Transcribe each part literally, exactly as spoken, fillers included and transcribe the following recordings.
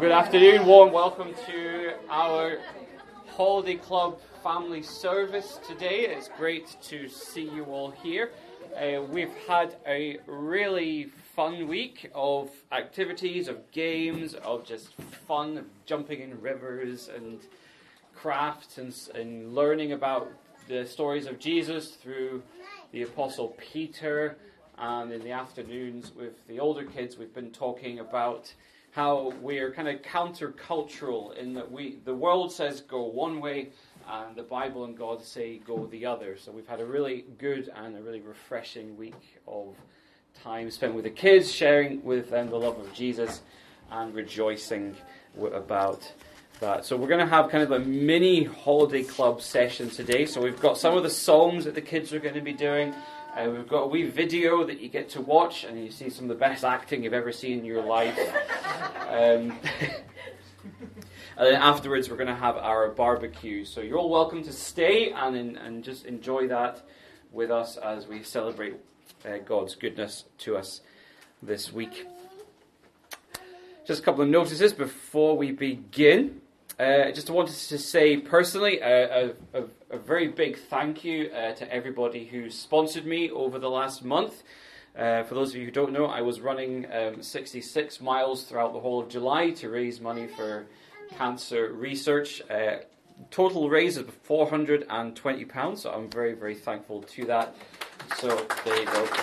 Good afternoon, warm welcome to our Holiday Club family service today. It's great to see you all here. Uh, we've had a really fun week of activities, of games, of just fun, of jumping in rivers and crafts and, and learning about the stories of Jesus through the Apostle Peter. And in the afternoons with the older kids, we've been talking about how we're kind of countercultural in that we the world says go one way and the Bible and God say go the other. So we've had a really good and a really refreshing week of time spent with the kids, sharing with them the love of Jesus and rejoicing w- about that. So we're going to have kind of a mini holiday club session today. So we've got some of the songs that the kids are going to be doing. Uh, we've got a wee video that you get to watch, and you see some of the best acting you've ever seen in your life. Um, and then afterwards, we're going to have our barbecue. So you're all welcome to stay and in, and just enjoy that with us as we celebrate uh, God's goodness to us this week. Just a couple of notices before we begin. Uh, just wanted to say personally uh, a, a, a very big thank you uh, to everybody who sponsored me over the last month. Uh, for those of you who don't know, I was running um, sixty-six miles throughout the whole of July to raise money for cancer research. Uh, total raise is four hundred twenty pounds, so I'm very, very thankful to that. So there you go.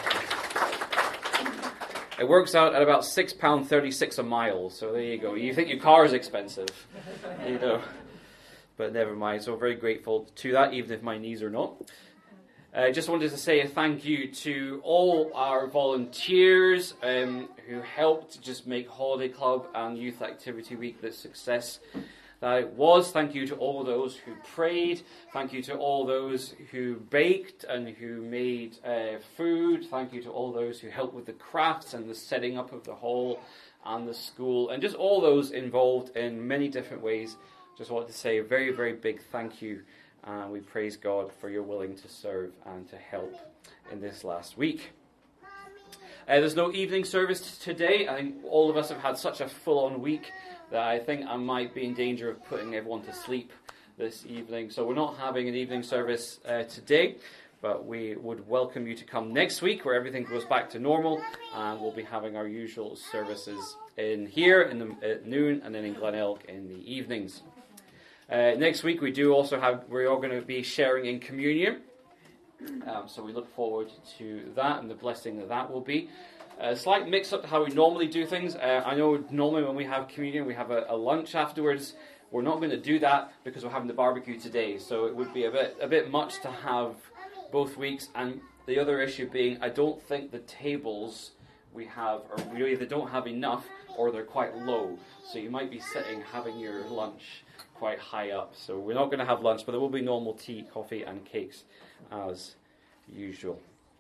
It works out at about six pounds thirty-six a mile, so there you go. You think your car is expensive, you know, but never mind. So very grateful to that, even if my knees are not. I uh, just wanted to say a thank you to all our volunteers um, who helped just make Holiday Club and Youth Activity Week the success that it was. Thank you to all those who prayed. Thank you to all those who baked and who made uh, food. Thank you to all those who helped with the crafts and the setting up of the hall and the school. And just all those involved in many different ways. Just wanted to say a very, very big thank you. And uh, we praise God for your willing to serve and to help in this last week. Uh, there's no evening service today. I think all of us have had such a full-on week that I think I might be in danger of putting everyone to sleep this evening. So we're not having an evening service uh, today, but we would welcome you to come next week where everything goes back to normal, and we'll be having our usual services in here in the, at noon and then in Glenelg in the evenings. Uh, next week we do also have, we're all going to be sharing in communion. Um, so we look forward to that and the blessing that that will be. A slight mix-up to how we normally do things. Uh, I know normally when we have communion, we have a, a lunch afterwards. We're not going to do that because we're having the barbecue today. So it would be a bit a bit much to have both weeks. And the other issue being, I don't think the tables we have, or we either don't have enough or they're quite low. So you might be sitting having your lunch quite high up. So we're not going to have lunch, but there will be normal tea, coffee, and cakes as usual.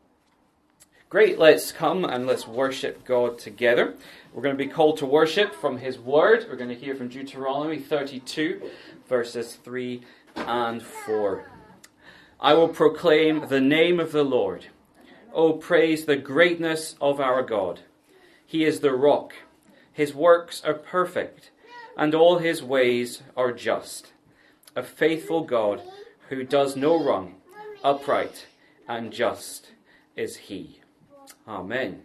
Great, let's come and let's worship God together. We're going to be called to worship from His Word. We're going to hear from Deuteronomy thirty-two, verses three and four. I will proclaim the name of the Lord. Oh, praise the greatness of our God. He is the rock. His works are perfect, and all His ways are just. A faithful God who does no wrong, upright and just is He. Amen.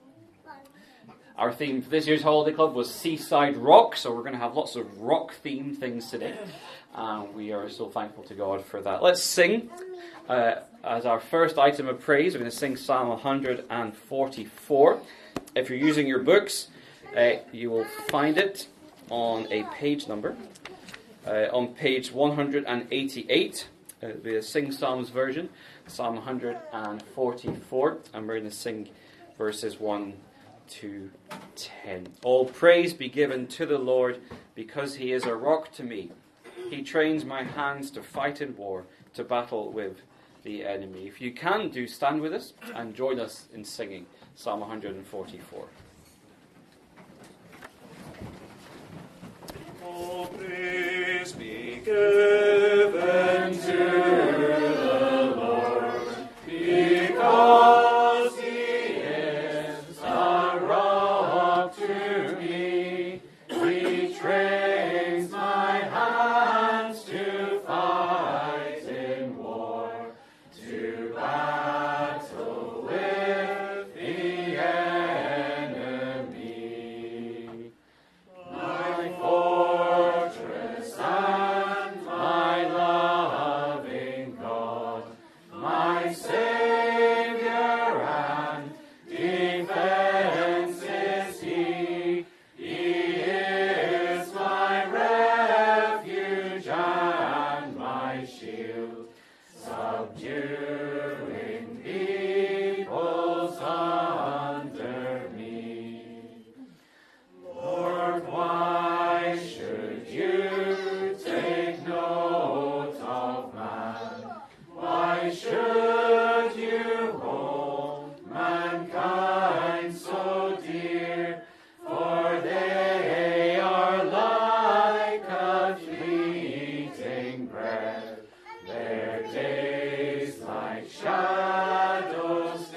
Our theme for this year's Holiday Club was Seaside Rock, so we're going to have lots of rock-themed things today. And we are so thankful to God for that. Let's sing. Uh, as our first item of praise, we're going to sing Psalm one forty-four. If you're using your books, uh, you will find it on a page number. Uh, on page one eighty-eight, uh, the Sing Psalms version, Psalm one forty-four, and we're going to sing verses one to ten. All praise be given to the Lord, because He is a rock to me. He trains my hands to fight in war, to battle with the enemy. If you can, do stand with us and join us in singing Psalm one forty-four. All praise be given to the Lord, because He is a rock to me. He trains my hands to fight in war, to battle with the enemy. My fortress and my loving God, my Savior and defense is He. He is my refuge and my shield, subduing peoples under me. Lord, why should you take note of man? Why should you hold mankind so dear? For they are like a fleeting breath, their days like shadows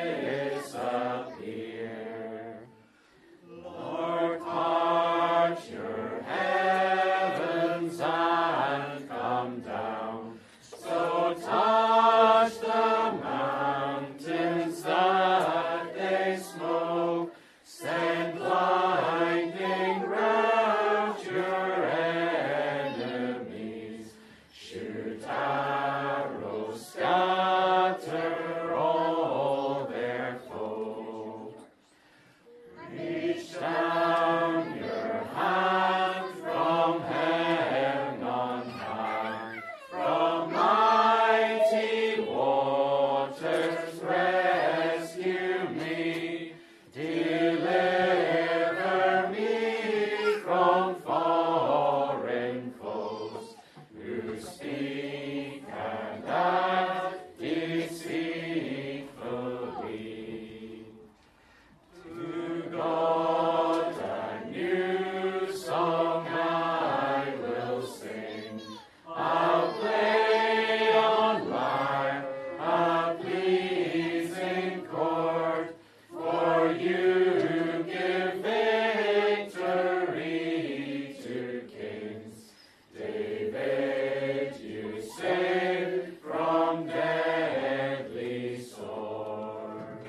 disappear. Lord, part your heavens and come down, so touch the mountains that they smoke. Send blinding rout your enemies. Shoot arrows, scatter all their foes. Reach down your hand from heaven on high, from mighty waters rescue me. Deliver me from foreign foes who speak and act deceitfully. To God a new song I will sing. I'll play on lyre a pleasing chord. For you give victory to kings. David you saved from deadly sword.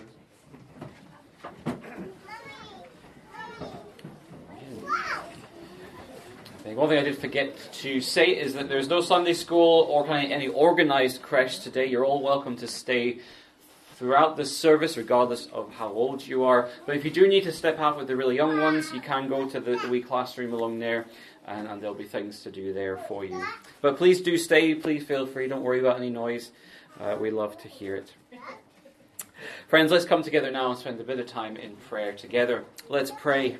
I think one thing I did forget to say is that there's no Sunday school or any organized creche today. You're all welcome to stay throughout this service, regardless of how old you are. But if you do need to step out with the really young ones, you can go to the, the wee classroom along there, and, and there'll be things to do there for you. But please do stay. Please feel free. Don't worry about any noise. Uh, we love to hear it. Friends, let's come together now and spend a bit of time in prayer together. Let's pray.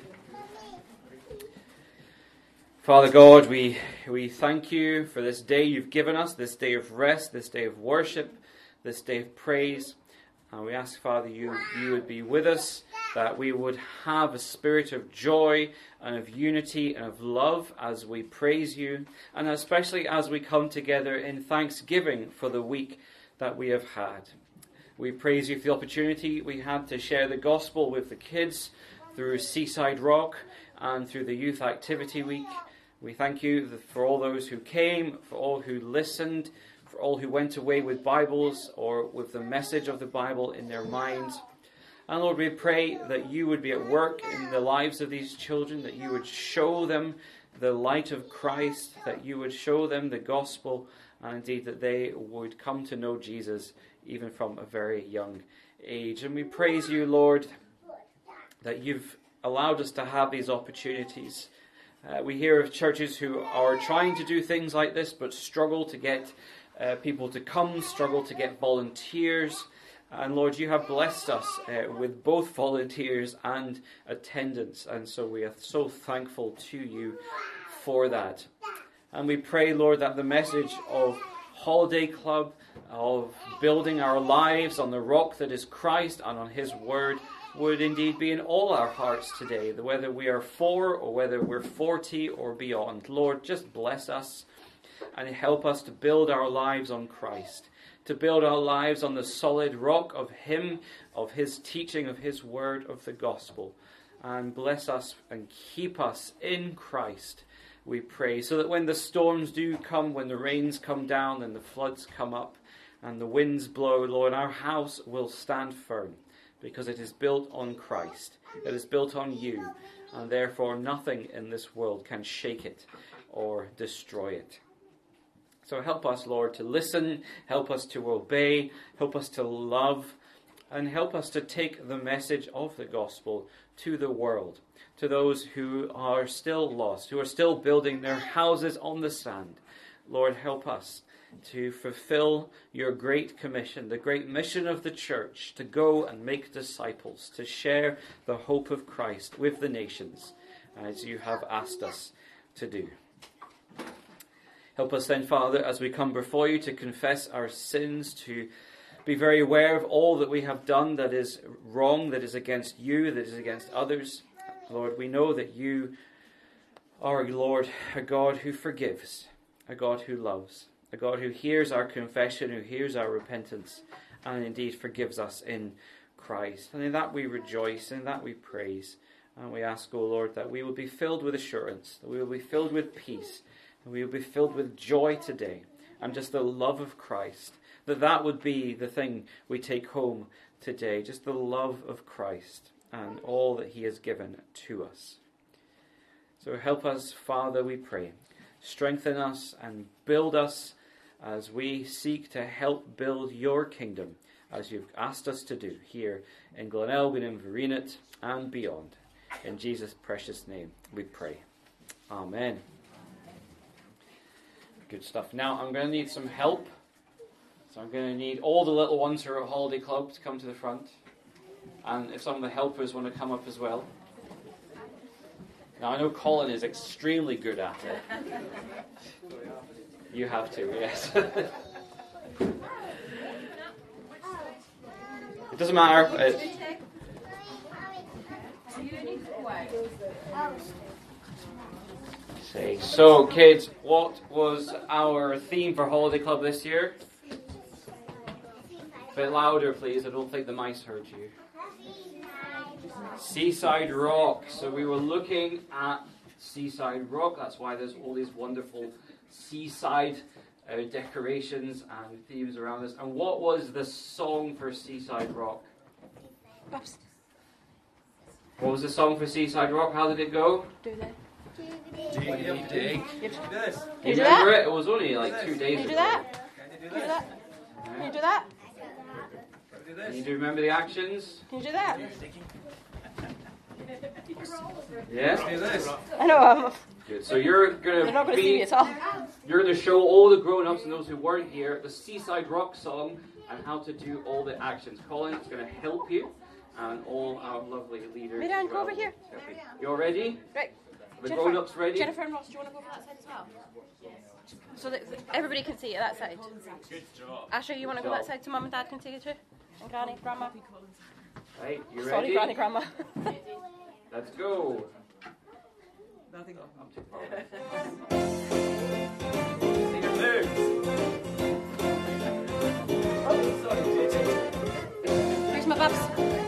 Father God, we, we thank you for this day you've given us, this day of rest, this day of worship, this day of praise. And we ask, Father, you, you would be with us, that we would have a spirit of joy and of unity and of love as we praise you, and especially as we come together in thanksgiving for the week that we have had. We praise you for the opportunity we had to share the gospel with the kids through Seaside Rock and through the Youth Activity Week. We thank you for all those who came, for all who listened, for all who went away with Bibles or with the message of the Bible in their minds. And Lord, we pray that you would be at work in the lives of these children, that you would show them the light of Christ, that you would show them the gospel, and indeed that they would come to know Jesus even from a very young age. And we praise you, Lord, that you've allowed us to have these opportunities. Uh, we hear of churches who are trying to do things like this but struggle to get uh, people to come, struggle to get volunteers. And Lord, you have blessed us uh, with both volunteers and attendance. And so we are so thankful to you for that. And we pray, Lord, that the message of Holiday Club, of building our lives on the rock that is Christ and on his word, would indeed be in all our hearts today, whether we are four or whether we're forty or beyond. Lord, just bless us and help us to build our lives on Christ, to build our lives on the solid rock of him, of his teaching, of his word, of the gospel. and bless us and keep us in Christ, we pray, so that when the storms do come, when the rains come down and the floods come up and the winds blow, Lord, our house will stand firm because it is built on Christ. It is built on you, and therefore nothing in this world can shake it or destroy it. So help us, Lord, to listen, help us to obey, help us to love, and help us to take the message of the gospel to the world, to those who are still lost, who are still building their houses on the sand. Lord, help us to fulfill your great commission, the great mission of the church, to go and make disciples, to share the hope of Christ with the nations, as you have asked us to do. Help us then, Father, as we come before you to confess our sins, to be very aware of all that we have done that is wrong, that is against you, that is against others. Lord, we know that you are, Lord, a God who forgives, a God who loves, a God who hears our confession, who hears our repentance, and indeed forgives us in Christ. And in that we rejoice, in that we praise, and we ask, O Lord, that we will be filled with assurance, that we will be filled with peace, and we will be filled with joy today, and just the love of Christ, that that would be the thing we take home today, just the love of Christ and all that he has given to us. So help us, Father, we pray. Strengthen us and build us as we seek to help build your kingdom, as you've asked us to do here in Glenelg and Vereenet and beyond. In Jesus' precious name we pray. Amen. Good stuff. Now I'm going to need some help. So I'm going to need all the little ones who are at Holiday Club to come to the front. And if some of the helpers want to come up as well. Now I know Colin is extremely good at it. You have to, yes. It doesn't matter. It, say. So kids, what was our theme for Holiday Club this year? A bit louder, please. I don't think the mice heard you. Seaside Rock. So we were looking at Seaside Rock. That's why there's all these wonderful seaside uh, decorations and themes around us. And what was the song for Seaside Rock? What was the song for Seaside Rock? How did it go? Do that. Dig, dig, dig. You You do remember that? it? It was only like two days Can you do ago. that? Can you do that? Can you do that? Can you do remember the actions? Can you do that? Yeah? Do this. I know. Um, Good. So you're they're not gonna going to see me be at all. you're gonna show all the grown-ups and those who weren't here the Seaside Rock song and how to do all the actions. Colin is gonna help you, and all our lovely leaders. Miran, as go well. over here. You all ready? Right. The Jennifer, grown-ups ready? Jennifer and Ross, do you want to go for that side as well? So that everybody can see it, that side. Good job. Asher, you want to go that side so Mum and Dad can see it too? And Granny, Grandma? Right, you ready? Sorry, Granny, Grandma. Let's go. Nothing on. I'm too far away. Here's my bubs.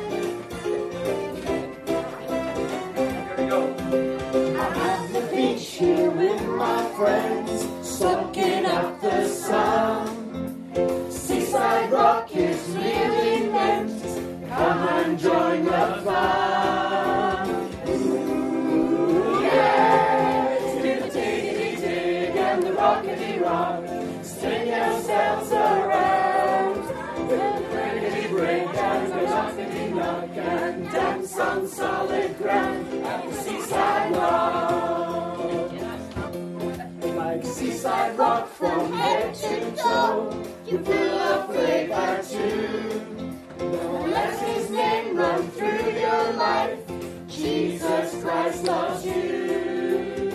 Here we go. I'm at the beach here with my friends, soaking up the sun. Seaside Rock is really meant. Come and join the fun. Ooh, yeah. Do the diggity dig and the rockety rock. Spin yourselves around. Do the breakity break and the knockety knock and dance on solid ground at the Seaside Rock. Like Seaside Rock from head to toe, you feel a flavor too. Don't let his name run through your life. Jesus Christ loves you.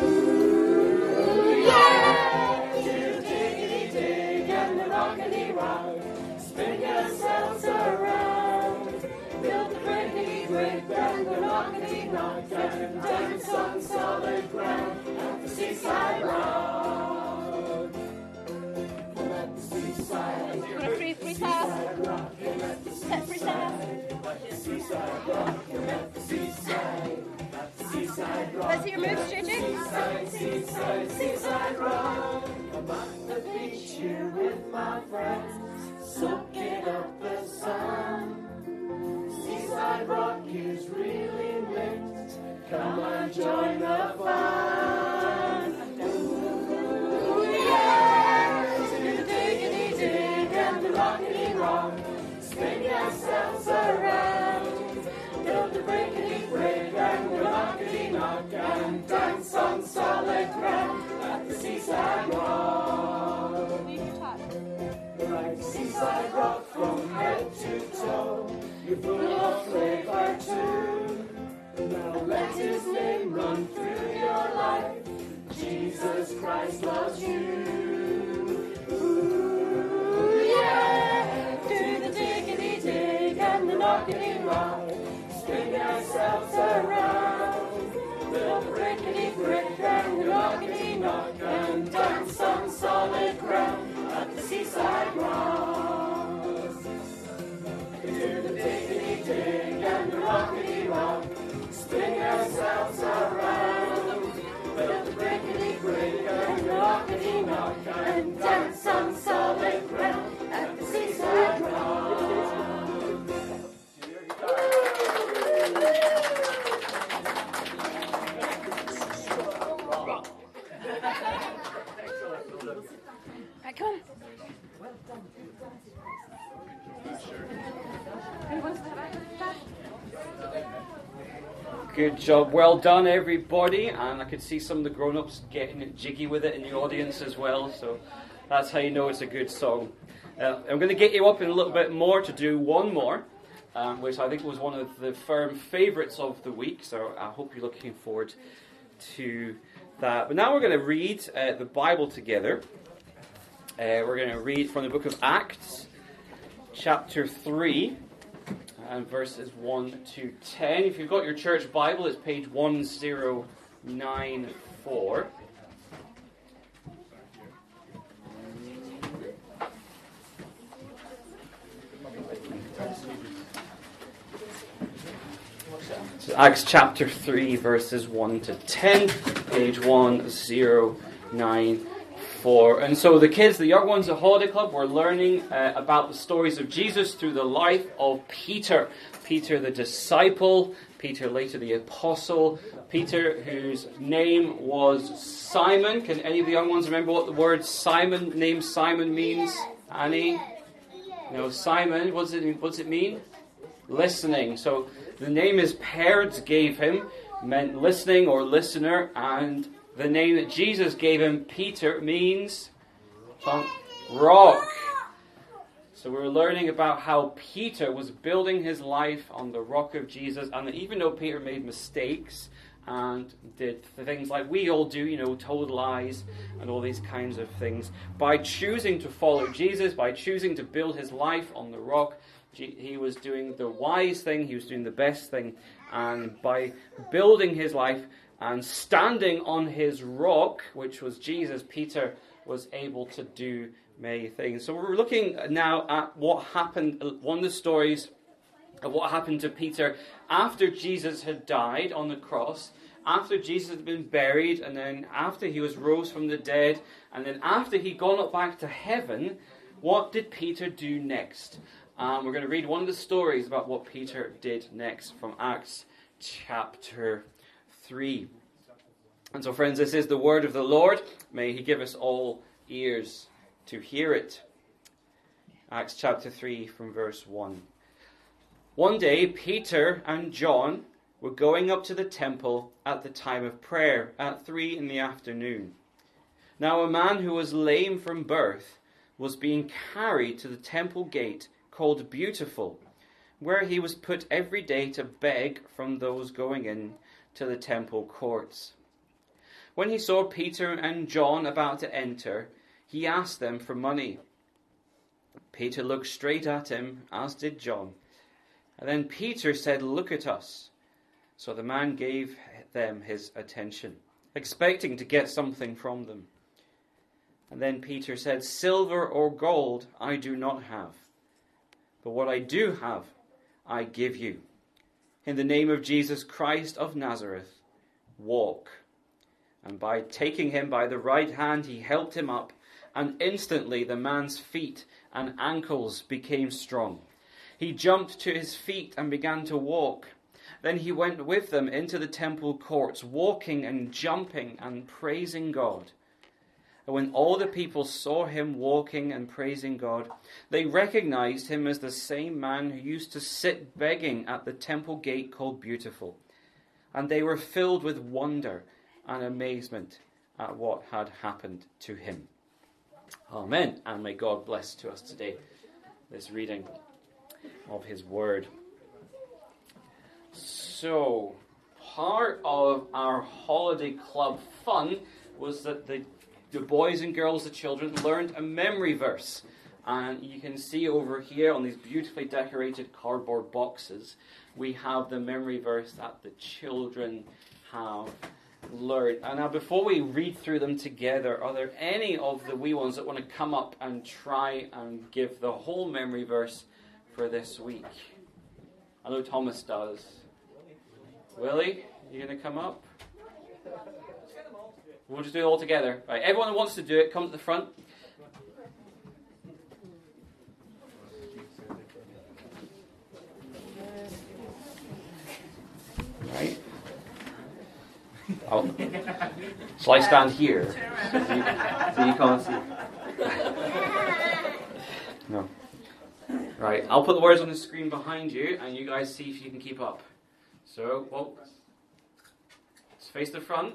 Ooh, yeah! Do the diggity dig and the rockety rock. Spin yourselves around. Build the breakity break and the rockety knock and dance on solid ground at the Seaside Rock. At the Seaside Rock. Got a free freestyle. Rock, at the Set freestyle. Seaside Rock, at the Seaside my friends, soaking up the sun. Seaside Rock is really lit. Come and join the fun. Ooh, yeah! Do the diggity dig and the rockety rock. Spin yourselves around. Build the breakity break and the knockety knock and dance on solid ground at the Seaside Rock. Like Seaside Rock from head to toe, you're full of flavor too. Now let his name run through your life. Jesus Christ loves you. Ooh, yeah! Do the diggity dig and the knockety rock. Spin yourselves around. Build the brickety brick and the knockety knock and dance on solid ground at the Seaside Rock. Do the diggity dig and the rockety rock. Spin yourselves around. Build the brickety brick and the rockety knock and dance on solid ground at the Seaside Rock. Right, come on. Who wants to have a Good job. Well done, everybody. And I could see some of the grown-ups getting jiggy with it in the audience as well. So that's how you know it's a good song. Uh, I'm going to get you up in a little bit more to do one more, um, which I think was one of the firm favourites of the week. So I hope you're looking forward to that. But now we're going to read uh, the Bible together. Uh, we're going to read from the book of Acts, chapter three. And verses one to ten. If you've got your church Bible, it's page one zero nine four. So Acts chapter three, verses one to ten, page one zero nine four. And so the kids, the young ones at Holiday Club, were learning uh, about the stories of Jesus through the life of Peter. Peter the disciple, Peter later the apostle, Peter whose name was Simon. Can any of the young ones remember what the word Simon, name Simon means? Annie? No, Simon, what does it, what does it mean? Listening. So the name his parents gave him meant listening or listener, and the name that Jesus gave him, Peter, means rock. So we were learning about how Peter was building his life on the rock of Jesus, and that even though Peter made mistakes and did things like we all do, you know, told lies and all these kinds of things, by choosing to follow Jesus, by choosing to build his life on the rock, he was doing the wise thing, he was doing the best thing, and by building his life and standing on his rock, which was Jesus, Peter was able to do many things. So we're looking now at what happened, one of the stories of what happened to Peter after Jesus had died on the cross, after Jesus had been buried, and then after he was rose from the dead, and then after he'd gone up back to heaven. What did Peter do next? Um, we're going to read one of the stories about what Peter did next from Acts chapter three. And so, friends, this is the word of the Lord. May he give us all ears to hear it. Acts chapter three from verse one. One day, Peter and John were going up to the temple at the time of prayer at three in the afternoon. Now a man who was lame from birth was being carried to the temple gate called Beautiful, where he was put every day to beg from those going in to the temple courts. When he saw Peter and John about to enter, he asked them for money. Peter looked straight at him, as did John. And then Peter said, "Look at us." So the man gave them his attention, expecting to get something from them. And then Peter said, "Silver or gold I do not have, but what I do have I give you. In the name of Jesus Christ of Nazareth, walk." And by taking him by the right hand, he helped him up, and instantly the man's feet and ankles became strong. He jumped to his feet and began to walk. Then he went with them into the temple courts, walking and jumping and praising God. And when all the people saw him walking and praising God, they recognized him as the same man who used to sit begging at the temple gate called Beautiful. And they were filled with wonder and amazement at what had happened to him. Amen. And may God bless to us today this reading of his word. So, part of our holiday club fun was that the, the boys and girls, the children, learned a memory verse. And you can see over here on these beautifully decorated cardboard boxes, we have the memory verse that the children have learned. And now before we read through them together, are there any of the wee ones that want to come up and try and give the whole memory verse for this week? I know Thomas does. Willie, you going to come up? We'll just do it all together. Right, everyone who wants to do it, come to the front. Right. Oh. Shall I stand here? So you, so you can't see. No. Right, I'll put the words on the screen behind you, and you guys see if you can keep up. So, well, let's face the front.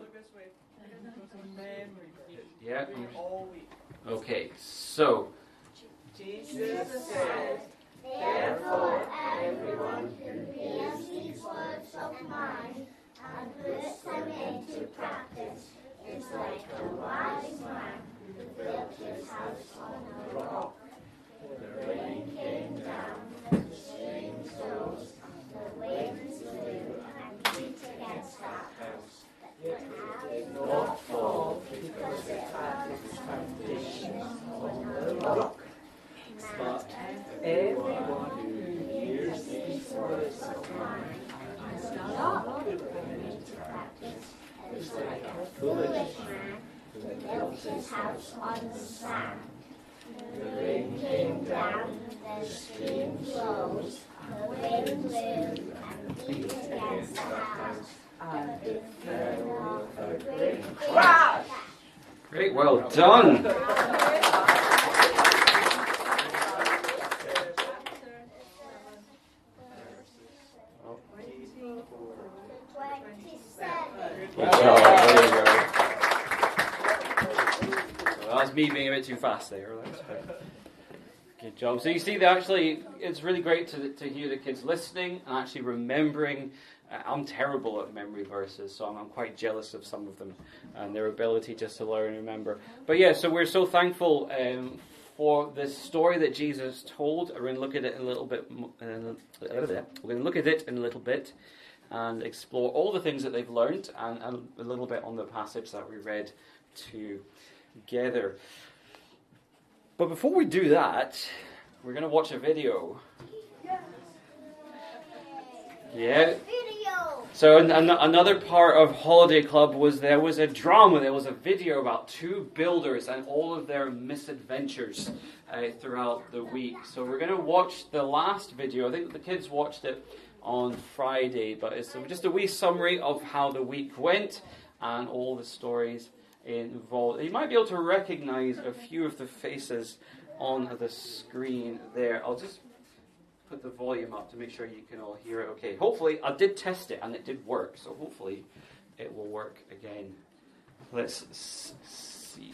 Yeah. Okay, so. Jesus said, therefore everyone who hears these words of mine and puts them into practice is like a wise man who built his house on a rock. The rain came down, the streams rose, the winds blew and beat against that house. It did not fall because it had its foundations on the rock. But everyone who hears these words of mine and does not put them into practice is like a foolish man who built his house on the sand. The rain came down, the streams rose, the wind blew and beat against the house, and it fell with a great crash. Great, well done. Good job, there you go. Well, that's me being a bit too fast there. Good job. So you see, that actually, it's really great to to hear the kids listening and actually remembering. Uh, I'm terrible at memory verses, so I'm, I'm quite jealous of some of them and their ability just to learn and remember. But yeah, so we're so thankful um, for this story that Jesus told. We're going to look at it in a little bit. Uh, we're going to look at it in a little bit. And explore all the things that they've learned and, and a little bit on the passage that we read together. But before we do that, we're going to watch a video. Yeah. So an, an, another part of Holiday Club was there was a drama, there was a video about two builders and all of their misadventures uh, throughout the week. So we're going to watch the last video. I think the kids watched it on Friday, but it's just a wee summary of how the week went and all the stories involved. You might be able to recognize a few of the faces on the screen there. I'll just put the volume up to make sure you can all hear it okay. Hopefully, I did test it and it did work, so hopefully it will work again. Let's s- see.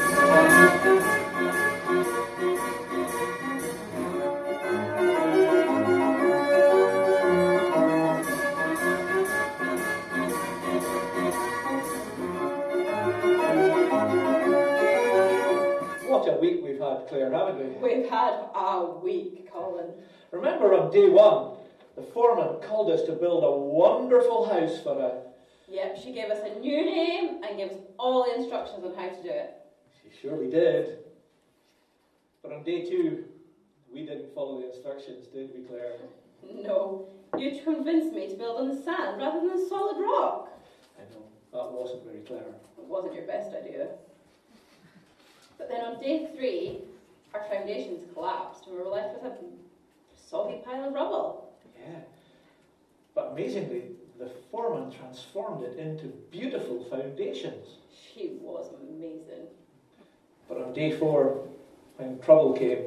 What a week we've had, Claire, haven't we? We've had a week, Colin. Remember on day one, the foreman called us to build a wonderful house for her. Yep, she gave us a new name and gave us all the instructions on how to do it. She surely did. But on day two, we didn't follow the instructions, did we, Claire? No, you convinced me to build on the sand rather than the solid rock. I know, that wasn't very clever. It wasn't your best idea. But then on day three, our foundations collapsed and we were left with a soggy pile of rubble. Yeah. But amazingly, the foreman transformed it into beautiful foundations. She was amazing. But on day four, when trouble came,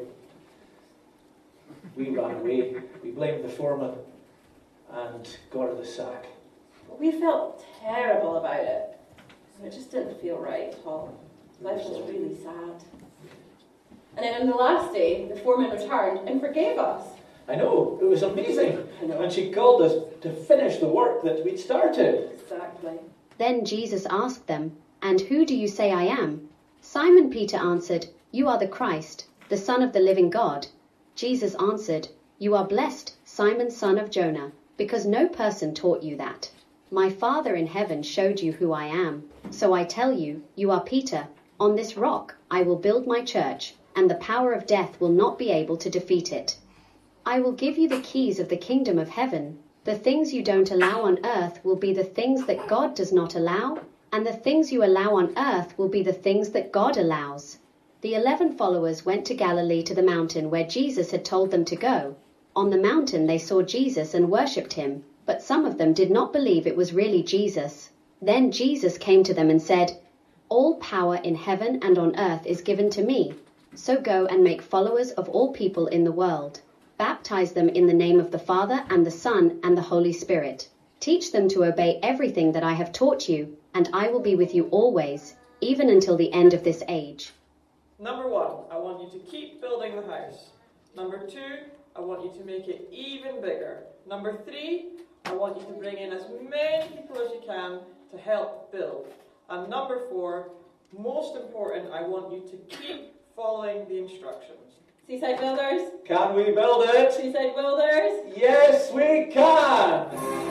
we ran away. We blamed the foreman and got her the sack. We felt terrible about it. It just didn't feel right at all. Life was really sad. And then on the last day, the foreman returned and forgave us. I know, it was amazing. I know. And she called us to finish the work that we'd started. Exactly. Then Jesus asked them, "And who do you say I am?" Simon Peter answered, "You are the Christ, the Son of the living God." Jesus answered, "You are blessed, Simon, son of Jonah, because no person taught you that. My Father in heaven showed you who I am. So I tell you, you are Peter. On this rock I will build my church, and the power of death will not be able to defeat it. I will give you the keys of the kingdom of heaven. The things you don't allow on earth will be the things that God does not allow, and the things you allow on earth will be the things that God allows." The eleven followers went to Galilee to the mountain where Jesus had told them to go. On the mountain they saw Jesus and worshipped him, but some of them did not believe it was really Jesus. Then Jesus came to them and said, "All power in heaven and on earth is given to me. So go and make followers of all people in the world. Baptize them in the name of the Father and the Son and the Holy Spirit. Teach them to obey everything that I have taught you, and I will be with you always, even until the end of this age." Number one, I want you to keep building the house. Number two, I want you to make it even bigger. Number three, I want you to bring in as many people as you can to help build. And number four, most important, I want you to keep following the instructions. Seaside Builders? Can we build it? Seaside Builders? Yes, we can!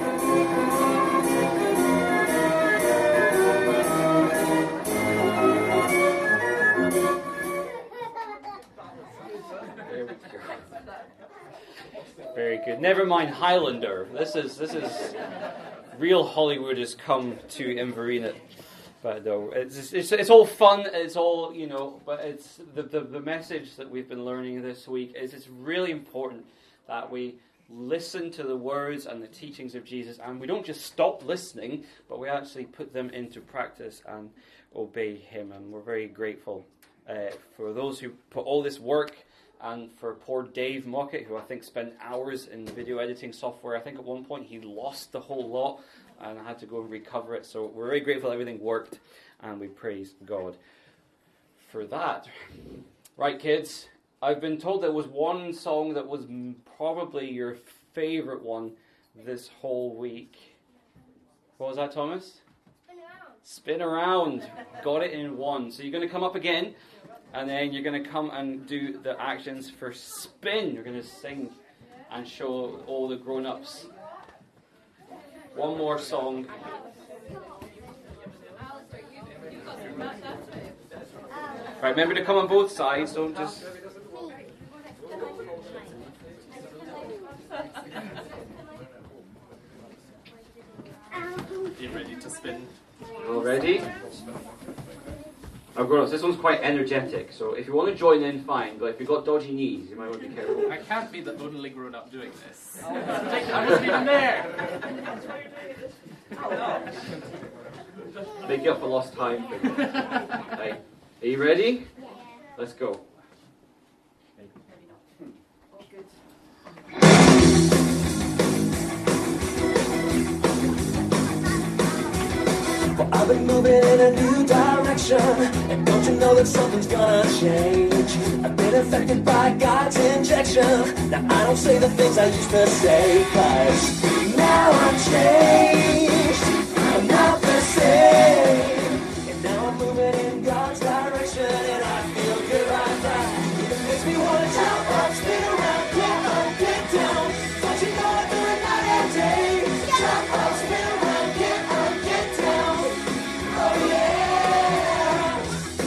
There we go. Very good. Never mind Highlander. This is this is real Hollywood has come to Inverina. But no, it's, it's it's all fun. It's all, you know. But it's the, the the message that we've been learning this week is it's really important that we listen to the words and the teachings of Jesus, and we don't just stop listening, but we actually put them into practice and obey Him. And we're very grateful uh, for those who put all this work, and for poor Dave Mockett, who I think spent hours in video editing software. I think at one point he lost the whole lot and I had to go and recover it. So we're very grateful everything worked, and we praise God for that. Right, kids, I've been told there was one song that was probably your favorite one this whole week. What was that, Thomas? Spin around. Spin around. Got it in one. So you're going to come up again, and then you're going to come and do the actions for spin. You're going to sing and show all the grown-ups. One more song. Right, remember to come on both sides, don't just... You ready to spin? All ready? Now, grown-ups, this one's quite energetic, so if you want to join in, fine, but if you've got dodgy knees, you might want to be careful. I can't be the only grown-up doing this. I wasn't even there! Make you up for lost time. Right. Are you ready? Let's go. Well, I've been moving in a new direction, and don't you know that something's gonna change? I've been affected by God's injection. Now I don't say the things I used to say, 'cause now I'm changed. I'm not the same, and now I'm moving in God's direction, and I feel good right now. It makes me wanna jump up, spin around, get up, get down. Don't you know I do it night and day? Jump up, spin around, get up, get down. Oh yeah.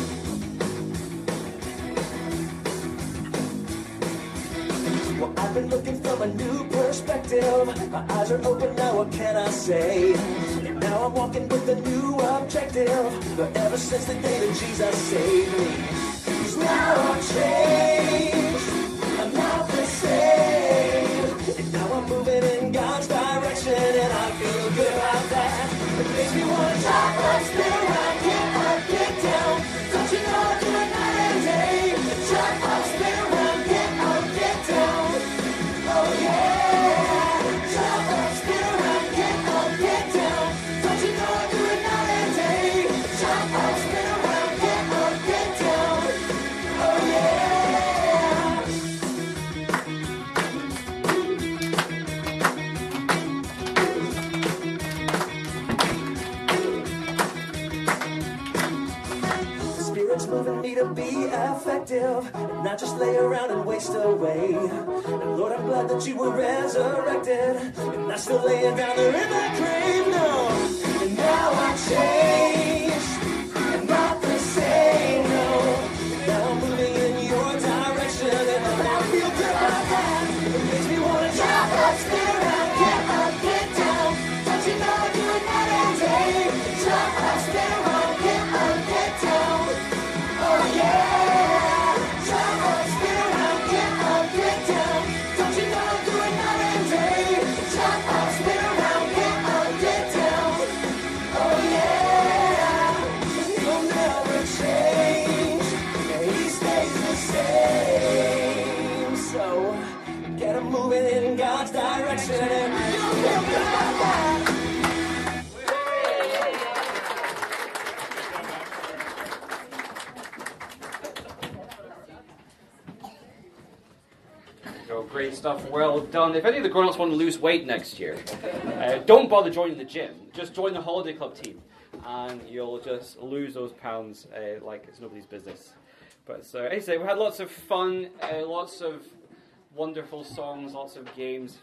Well, I've been looking from a new perspective. My eyes are open now, what can I say? And now I'm walking with a new objective. But ever since the day that Jesus saved me, now I'm changed. I'm not the same. And now I'm moving in God's direction, and I feel good about that. It makes me want to jump up, spin around, get up, get down. Don't you know I do it night and day? Jump up, spin around, get up, get down. Oh yeah. Jump up, spin around, get up, get down. Don't you know I do it night and day? Jump up, spin around, get up, get down. Oh yeah. The Spirit's moving me to be effective, and not just lay around and waste away. And Lord, I'm glad that you were resurrected, and I'm still laying down there in that grave now. And now I'm changed, and not the same, no. And now I'm moving in your direction, and I feel good about that. It makes me want to jump up, spin around, get up, get down. Don't you know I do it night and day? Jump up, spin around, get up, get down. Oh yeah. Jump up, spin around, get up, get down. Don't you know I do it night and day? Jump up, spin around, get up, get down. Oh yeah. He'll never change. Yeah, he stays the same. So get him moving in God's direction, and you'll feel good about that. Oh, great stuff. Well done. If any of the grown-ups want to lose weight next year, uh, don't bother joining the gym. Just join the holiday club team, and you'll just lose those pounds uh, like it's nobody's business. But so, as I say, we had lots of fun, uh, lots of wonderful songs, lots of games.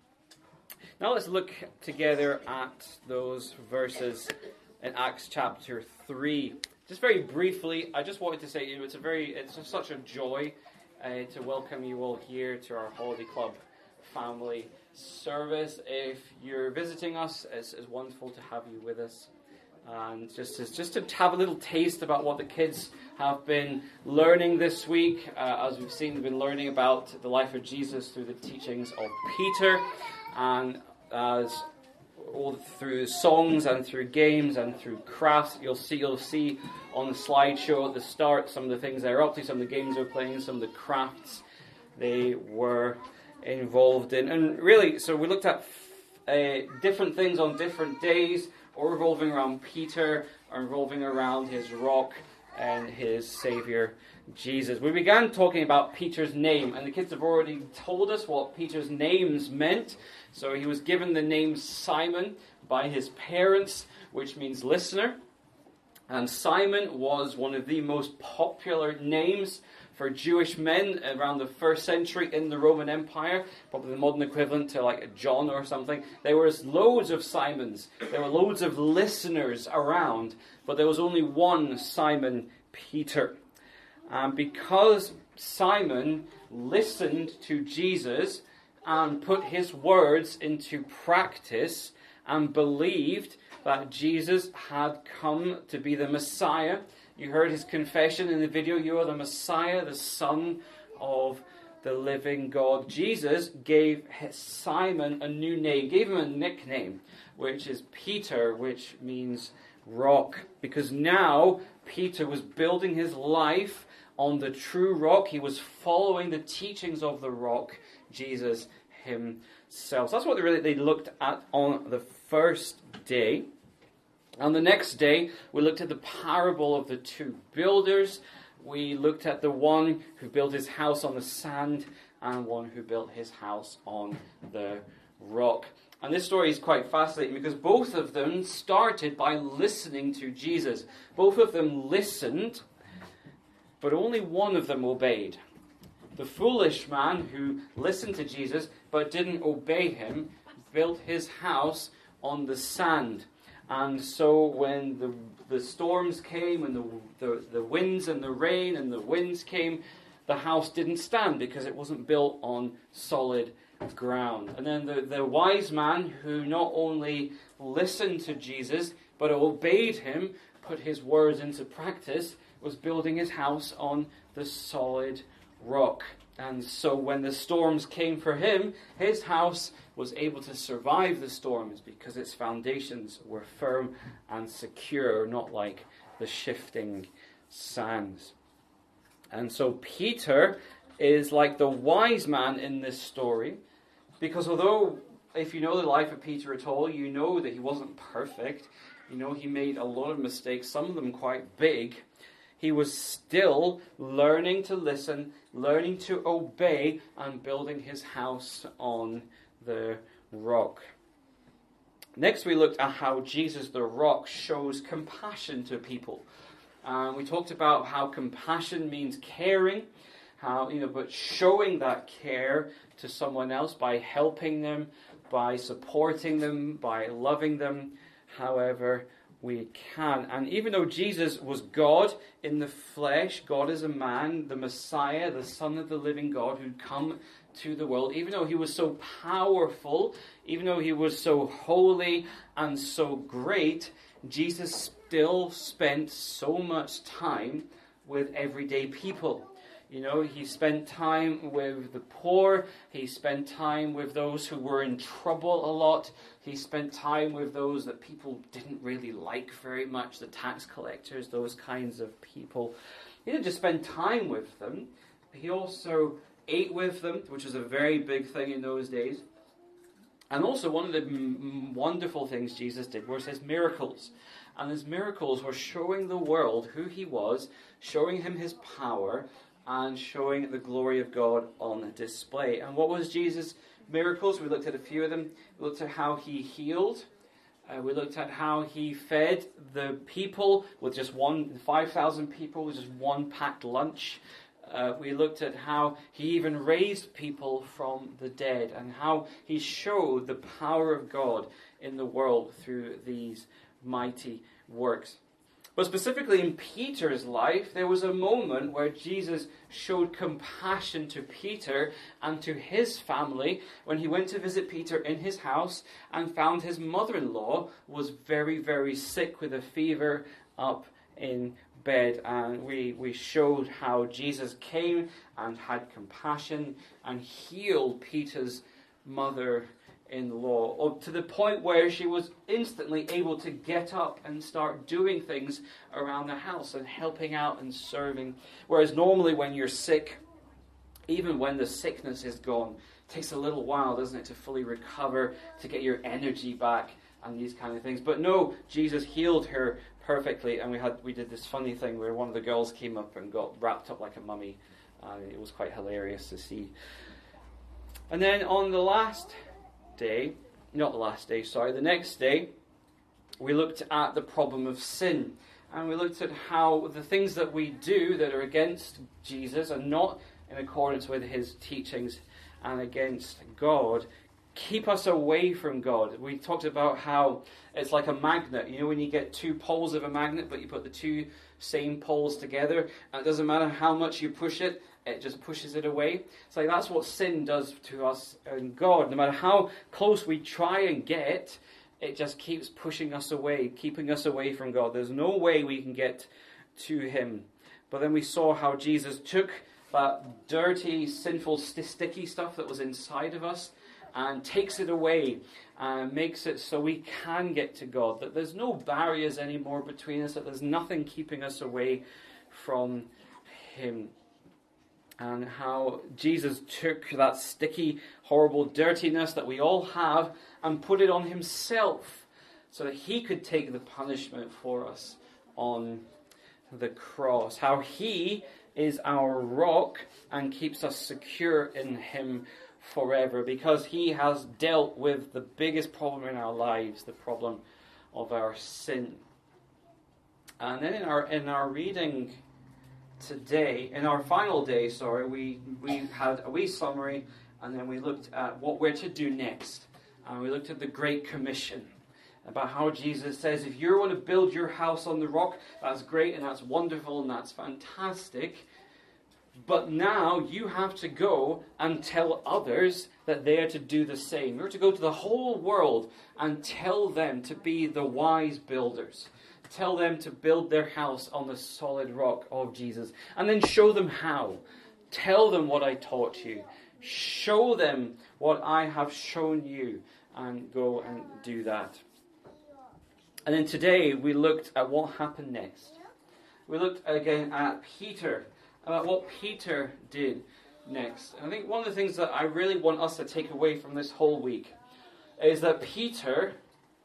Now let's look together at those verses in Acts chapter three. Just very briefly, I just wanted to say, you know, it's a very, it's just such a joy Uh, to welcome you all here to our Holiday Club family service. If you're visiting us, it's, it's wonderful to have you with us. And just to, just to have a little taste about what the kids have been learning this week. Uh, as we've seen, they've been learning about the life of Jesus through the teachings of Peter. And as all through songs and through games and through crafts, you'll see you'll see on the slideshow at the start some of the things they're up to, some of the games they're playing, some of the crafts they were involved in. And really, so we looked at uh, different things on different days, all revolving around Peter, or revolving around his rock and his Saviour, Jesus. We began talking about Peter's name, and the kids have already told us what Peter's names meant. So he was given the name Simon by his parents, which means listener. And Simon was one of the most popular names for Jewish men around the first century in the Roman Empire, probably the modern equivalent to like a John or something. There was loads of Simons. There were loads of listeners around, but there was only one Simon Peter. And because Simon listened to Jesus and put his words into practice and believed that Jesus had come to be the Messiah. You heard his confession in the video, you are the Messiah, the Son of the living God. Jesus gave Simon a new name, gave him a nickname, which is Peter, which means rock. Because now Peter was building his life on the true rock. He was following the teachings of the rock, Jesus himself. So that's what they really they looked at on the first day. On the next day, we looked at the parable of the two builders. We looked at the one who built his house on the sand and one who built his house on the rock. And this story is quite fascinating because both of them started by listening to Jesus. Both of them listened, but only one of them obeyed. The foolish man who listened to Jesus but didn't obey him built his house on the sand. And so when the the storms came and the, the, the winds and the rain and the winds came, the house didn't stand because it wasn't built on solid ground. And then the, the wise man who not only listened to Jesus but obeyed him put his words into practice was building his house on the solid rock. And so when the storms came for him, his house was able to survive the storms because its foundations were firm and secure, not like the shifting sands. And so Peter is like the wise man in this story, because although if you know the life of Peter at all, you know that he wasn't perfect. You know he made a lot of mistakes, some of them quite big. He was still learning to listen, learning to obey, and building his house on the rock. Next, we looked at how Jesus the rock shows compassion to people. Uh, we talked about how compassion means caring, how you know, but showing that care to someone else by helping them, by supporting them, by loving them, however we can. And even though Jesus was God in the flesh, God is a man, the Messiah, the Son of the living God who'd come to the world, even though he was so powerful, even though he was so holy and so great, Jesus still spent so much time with everyday people. You know, he spent time with the poor. He spent time with those who were in trouble a lot. He spent time with those that people didn't really like very much, the tax collectors, those kinds of people. He didn't just spend time with them. He also ate with them, which was a very big thing in those days. And also one of the m- wonderful things Jesus did was his miracles. And his miracles were showing the world who he was, showing him his power, and showing the glory of God on display. And what was Jesus' miracles? We looked at a few of them. We looked at how he healed. Uh, we looked at how he fed the people with just one, five thousand people with just one packed lunch. Uh, we looked at how he even raised people from the dead and how he showed the power of God in the world through these mighty works. But specifically in Peter's life, there was a moment where Jesus showed compassion to Peter and to his family when he went to visit Peter in his house and found his mother-in-law was very, very sick with a fever up in bed. And we, we showed how Jesus came and had compassion and healed Peter's mother in law, or to the point where she was instantly able to get up and start doing things around the house and helping out and serving. Whereas normally when you're sick, even when the sickness is gone, it takes a little while, doesn't it, to fully recover, to get your energy back and these kind of things. But no, Jesus healed her perfectly, and we had we did this funny thing where one of the girls came up and got wrapped up like a mummy, and it was quite hilarious to see. And then on the last day, not the last day, sorry, the next day, we looked at the problem of sin. And we looked at how the things that we do that are against Jesus are not in accordance with his teachings and against God, keep us away from God. We talked about how it's like a magnet. You know, when you get two poles of a magnet, but you put the two same poles together, and it doesn't matter how much you push it, it just pushes it away. It's like that's what sin does to us and God. No matter how close we try and get, it just keeps pushing us away, keeping us away from God. There's no way we can get to him. But then we saw how Jesus took that dirty, sinful, sticky stuff that was inside of us and takes it away and makes it so we can get to God. That there's no barriers anymore between us, that there's nothing keeping us away from him. And how Jesus took that sticky, horrible dirtiness that we all have and put it on himself so that he could take the punishment for us on the cross. How he is our rock and keeps us secure in him forever, because he has dealt with the biggest problem in our lives, the problem of our sin. And then in our in our reading today, in our final day, sorry, we, we had a wee summary, and then we looked at what we're to do next. And we looked at the Great Commission, about how Jesus says, if you want to build your house on the rock, that's great, and that's wonderful, and that's fantastic. But now you have to go and tell others that they are to do the same. You're to go to the whole world and tell them to be the wise builders. Tell them to build their house on the solid rock of Jesus. And then show them how. Tell them what I taught you. Show them what I have shown you. And go and do that. And then today we looked at what happened next. We looked again at Peter. About what Peter did next. And I think one of the things that I really want us to take away from this whole week is that Peter,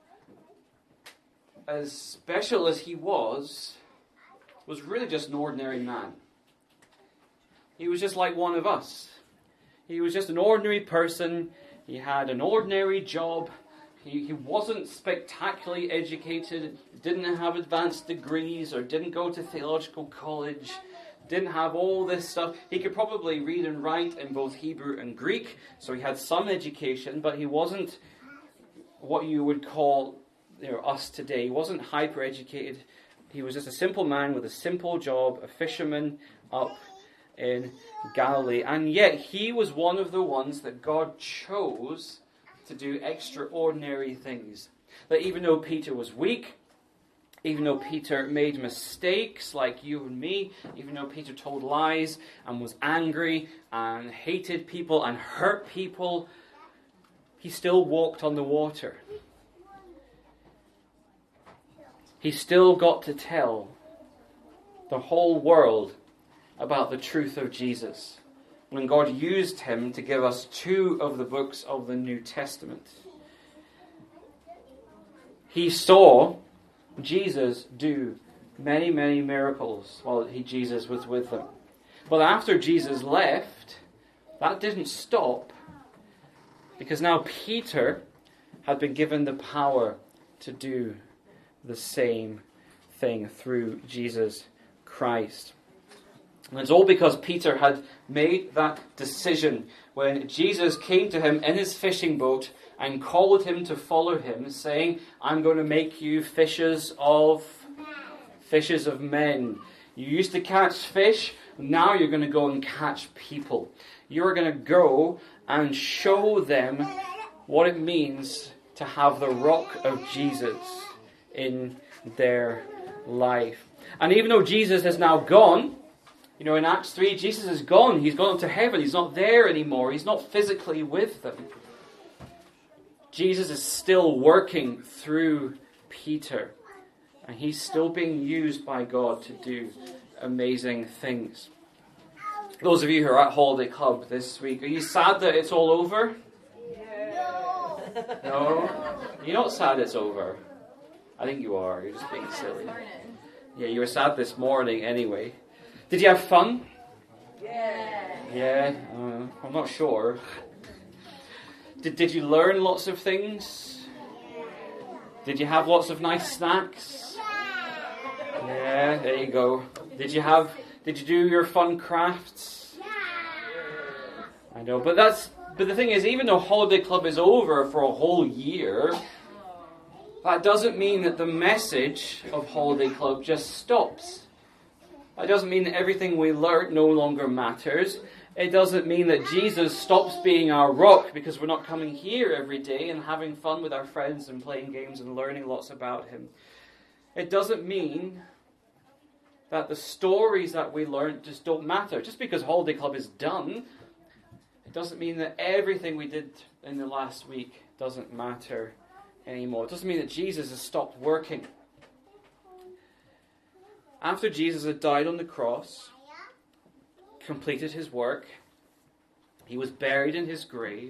as special as he was, was really just an ordinary man. He was just like one of us. He was just an ordinary person. He had an ordinary job. He, he wasn't spectacularly educated, didn't have advanced degrees, or didn't go to theological college, didn't have all this stuff. He could probably read and write in both Hebrew and Greek, so he had some education, but he wasn't what you would call, you know, us today. He wasn't hyper-educated. He was just a simple man with a simple job, a fisherman up in Galilee. And yet he was one of the ones that God chose to do extraordinary things. That even though Peter was weak, even though Peter made mistakes like you and me, even though Peter told lies and was angry and hated people and hurt people, he still walked on the water. He still got to tell the whole world about the truth of Jesus, when God used him to give us two of the books of the New Testament. He saw Jesus do many, many miracles while he, Jesus was with them. But after Jesus left, that didn't stop, because now Peter had been given the power to do the same thing through Jesus Christ. And it's all because Peter had made that decision when Jesus came to him in his fishing boat and called him to follow him, saying, I'm going to make you fishers of fishers of men. You used to catch fish, now you're going to go and catch people. You're going to go and show them what it means to have the rock of Jesus in their life. And even though Jesus is now gone, you know, in Acts three, Jesus is gone. He's gone up to heaven. He's not there anymore. He's not physically with them. Jesus is still working through Peter. And he's still being used by God to do amazing things. Those of you who are at Holiday Club this week, are you sad that it's all over? No. No? You're not sad it's over. I think you are. You're just being silly. Yeah, you were sad this morning anyway. Did you have fun? Yeah. Yeah, uh, I'm not sure. Did Did you learn lots of things? Did you have lots of nice snacks? Yeah, there you go. Did you have? Did you do your fun crafts? I know, but that's. But the thing is, even though Holiday Club is over for a whole year, that doesn't mean that the message of Holiday Club just stops. That doesn't mean that everything we learned no longer matters. It doesn't mean that Jesus stops being our rock because we're not coming here every day and having fun with our friends and playing games and learning lots about him. It doesn't mean that the stories that we learned just don't matter. Just because Holiday Club is done, it doesn't mean that everything we did in the last week doesn't matter anymore. It doesn't mean that Jesus has stopped working. After Jesus had died on the cross, completed his work, he was buried in his grave,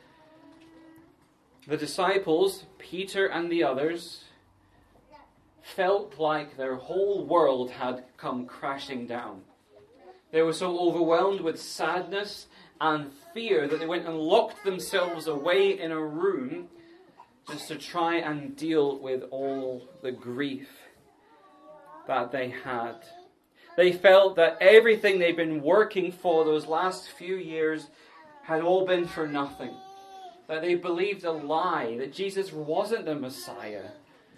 the disciples, Peter and the others, felt like their whole world had come crashing down. They were so overwhelmed with sadness and fear that they went and locked themselves away in a room just to try and deal with all the grief that they had. They felt that everything they'd been working for those last few years had all been for nothing. That they believed a lie, that Jesus wasn't the Messiah.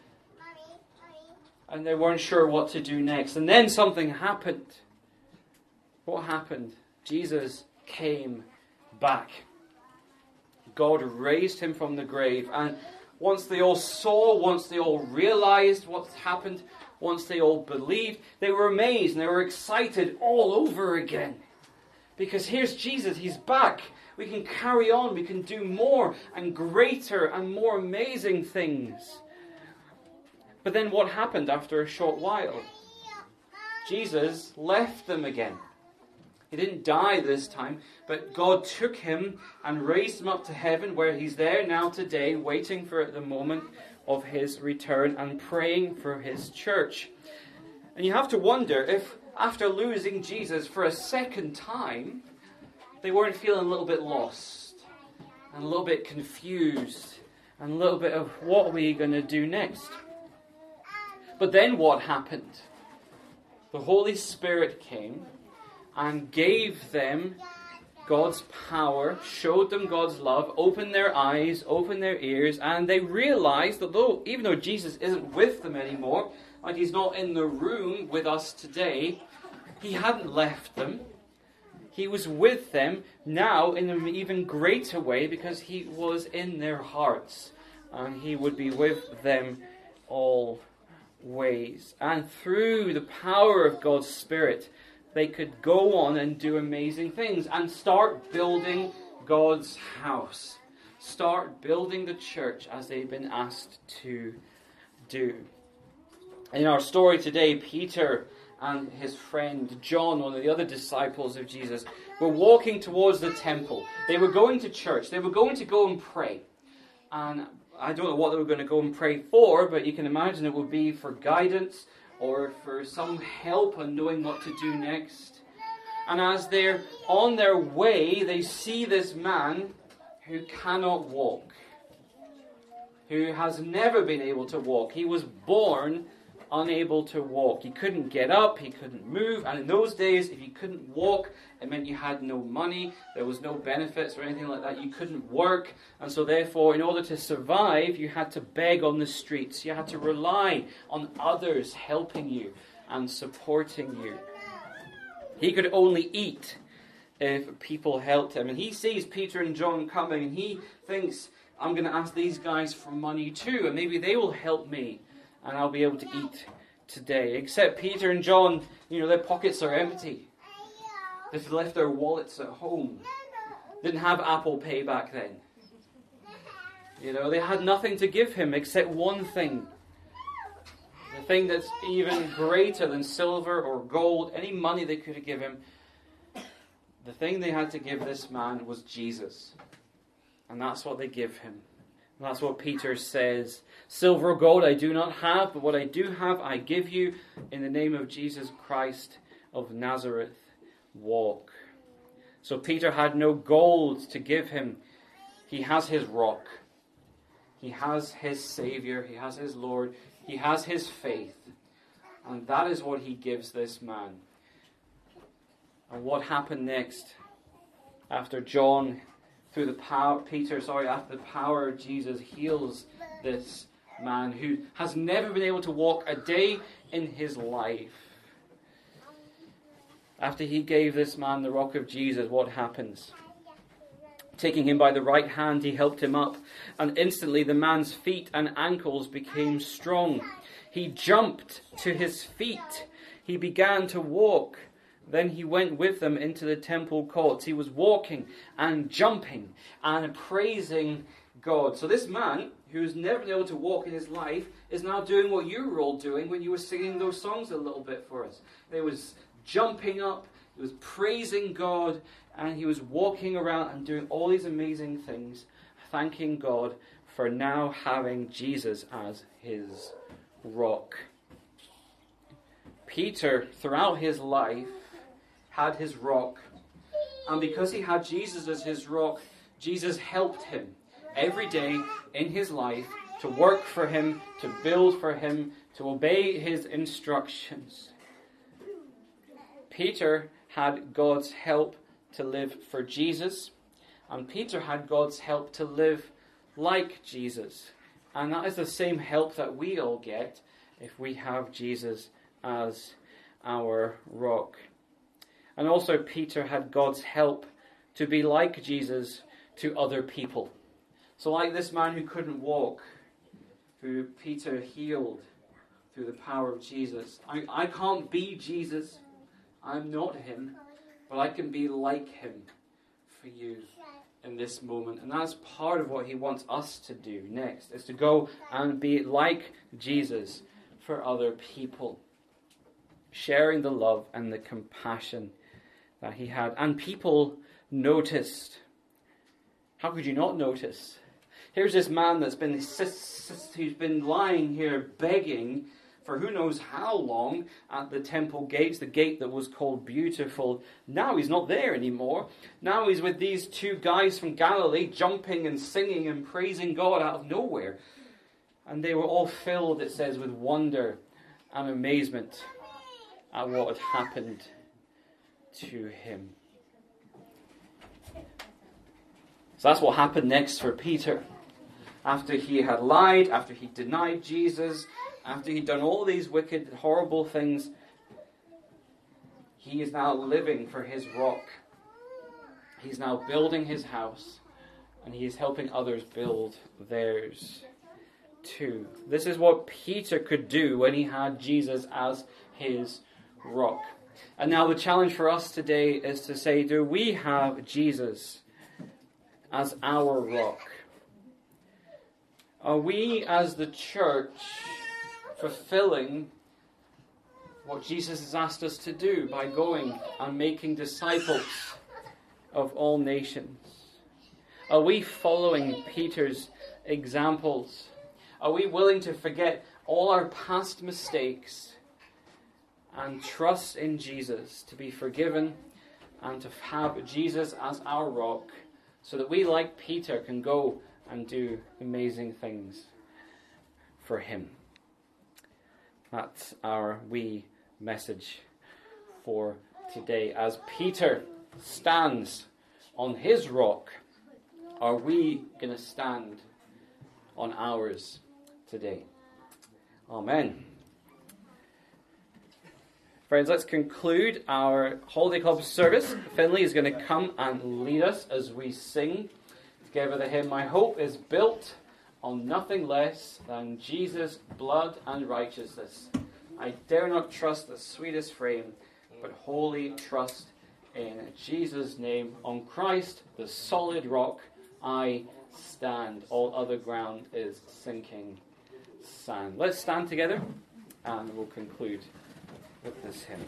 And they weren't sure what to do next. And then something happened. What happened? Jesus came back. God raised him from the grave. And once they all saw, once they all realized what's happened, once they all believed, they were amazed and they were excited all over again. Because here's Jesus, he's back. We can carry on, we can do more and greater and more amazing things. But then what happened after a short while? Jesus left them again. He didn't die this time, but God took him and raised him up to heaven, where he's there now today, waiting for the moment of his return and praying for his church. And you have to wonder if, after losing Jesus for a second time, they weren't feeling a little bit lost and a little bit confused and a little bit of what are we going to do next? But then what happened? The Holy Spirit came and gave them God's power, showed them God's love, opened their eyes, opened their ears, and they realized that though, even though Jesus isn't with them anymore, and he's not in the room with us today, he hadn't left them. He was with them now in an even greater way because he was in their hearts, and he would be with them always. And through the power of God's Spirit, they could go on and do amazing things and start building God's house. Start building the church as they've been asked to do. In our story today, Peter and his friend John, one of the other disciples of Jesus, were walking towards the temple. They were going to church. They were going to go and pray. And I don't know what they were going to go and pray for, but you can imagine it would be for guidance or for some help on knowing what to do next. And as they're on their way, they see this man who cannot walk, who has never been able to walk. He was born unable to walk. He couldn't get up, he couldn't move, and in those days, if you couldn't walk, it meant you had no money, there was no benefits or anything like that, you couldn't work, and so therefore, in order to survive, you had to beg on the streets, you had to rely on others helping you and supporting you. He could only eat if people helped him, and he sees Peter and John coming, and he thinks, I'm going to ask these guys for money too, and maybe they will help me, and I'll be able to eat today. Except Peter and John, you know, their pockets are empty. They've left their wallets at home. Didn't have Apple Pay back then. You know, they had nothing to give him except one thing. The thing that's even greater than silver or gold, any money they could have given him. The thing they had to give this man was Jesus. And that's what they give him. And that's what Peter says. Silver or gold I do not have, but what I do have I give you. In the name of Jesus Christ of Nazareth, walk. So Peter had no gold to give him. He has his rock. He has his Savior. He has his Lord. He has his faith. And that is what he gives this man. And what happened next? After John, through the power, Peter, sorry, after the power of Jesus heals this man who has never been able to walk a day in his life. After he gave this man the rock of Jesus, what happens? Taking him by the right hand, he helped him up, and instantly the man's feet and ankles became strong. He jumped to his feet. He began to walk. Then he went with them into the temple courts. He was walking and jumping and praising God. So this man, who's never been able to walk in his life, is now doing what you were all doing when you were singing those songs a little bit for us. He was jumping up, he was praising God, and he was walking around and doing all these amazing things, thanking God for now having Jesus as his rock. Peter, throughout his life, had his rock, and because he had Jesus as his rock, Jesus helped him every day in his life to work for him, to build for him, to obey his instructions. Peter had God's help to live for Jesus, and Peter had God's help to live like Jesus. And that is the same help that we all get if we have Jesus as our rock. And also Peter had God's help to be like Jesus to other people. So like this man who couldn't walk, who Peter healed through the power of Jesus. I, I can't be Jesus. I'm not him. But I can be like him for you in this moment. And that's part of what he wants us to do next, is to go and be like Jesus for other people, sharing the love and the compassion that he had. And people noticed. How could you not notice? Here's this man that's been who's been lying here begging for who knows how long at the temple gates, the gate that was called Beautiful. Now he's not there anymore. Now he's with these two guys from Galilee, jumping and singing and praising God out of nowhere. And they were all filled, it says, with wonder and amazement at what had happened to him. So that's what happened next for Peter. After he had lied, after he denied Jesus, after he'd done all these wicked, horrible things, he is now living for his rock. He's now building his house, and he is helping others build theirs too. This is what Peter could do when he had Jesus as his rock. And now the challenge for us today is to say, do we have Jesus as our rock? Are we as the church fulfilling what Jesus has asked us to do by going and making disciples of all nations? Are we following Peter's examples? Are we willing to forget all our past mistakes and trust in Jesus to be forgiven and to have Jesus as our rock, so that we, like Peter, can go and do amazing things for him? That's our wee message for today. As Peter stands on his rock, are we going to stand on ours today? Amen. Friends, let's conclude our Holiday Club service. Finley is going to come and lead us as we sing together the hymn, My Hope is Built on Nothing Less Than Jesus' Blood and Righteousness. I dare not trust the sweetest frame, but wholly trust in Jesus' name. On Christ, the solid rock, I stand. All other ground is sinking sand. Let's stand together and we'll conclude with this hymn.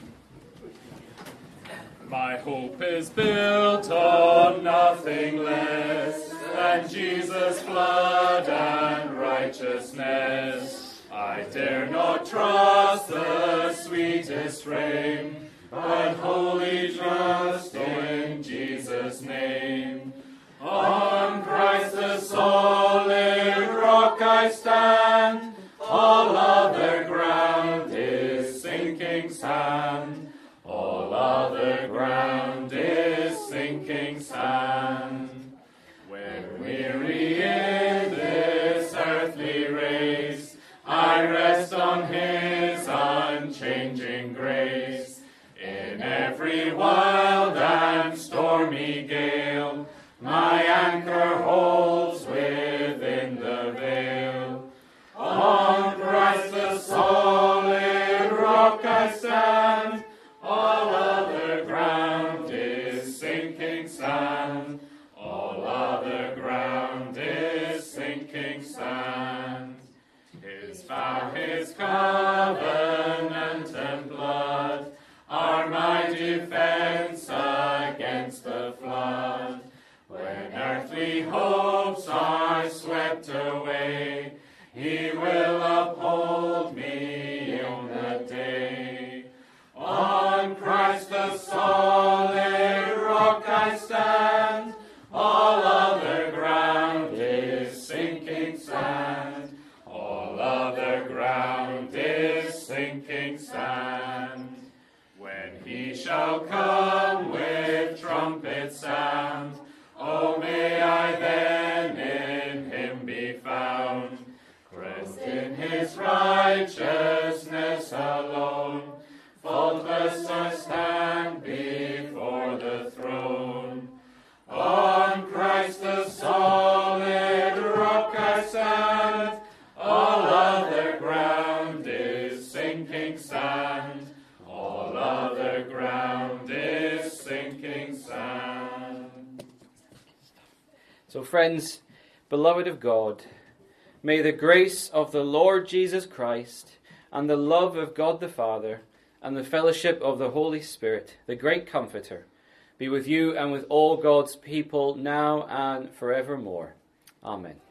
My hope is built on nothing less than Jesus' blood and righteousness. I dare not trust the sweetest frame, but wholly trust in Jesus' name. On Christ the solid rock I stand, all other ground is sinking sand. All other ground is sinking sand. When weary in this earthly race, I rest on his unchanging grace. In every wild and stormy gale, my anchor holds within the veil. On Christ the solid rock I stand, all other ground is sinking sand. All other ground is sinking sand. His vow, his covenant and blood are my defense against the flood. When earthly hopes are swept away, he will uphold me in the day. On Christ the solid rock I stand, all other ground is sinking sand. All other ground is sinking sand. When he shall come with trumpet sound, oh, may I then in him be found. Rest in his righteousness alone, faultless I stand before the throne. On Christ the solid rock I stand, all other ground is So friends, beloved of God, may the grace of the Lord Jesus Christ and the love of God the Father and the fellowship of the Holy Spirit, the great Comforter, be with you and with all God's people now and forevermore. Amen.